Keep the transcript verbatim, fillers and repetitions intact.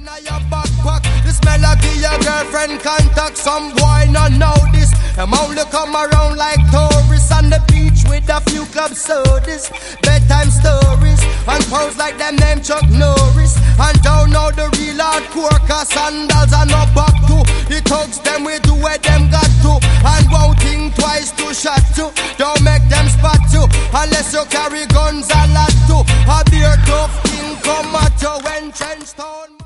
your backpack. The smell of your girlfriend contact. Some boy not know this. Them only come around like tourists on the beach with a few club sodas, bedtime stories, and pose like them name Chuck Norris. And don't know the real hardcore, cause sandals are not back to. The thugs them we do where them got to, and won't think twice to shot to. Don't make them spot you, unless you carry guns a lot to. A beer tough king come at you when trench town.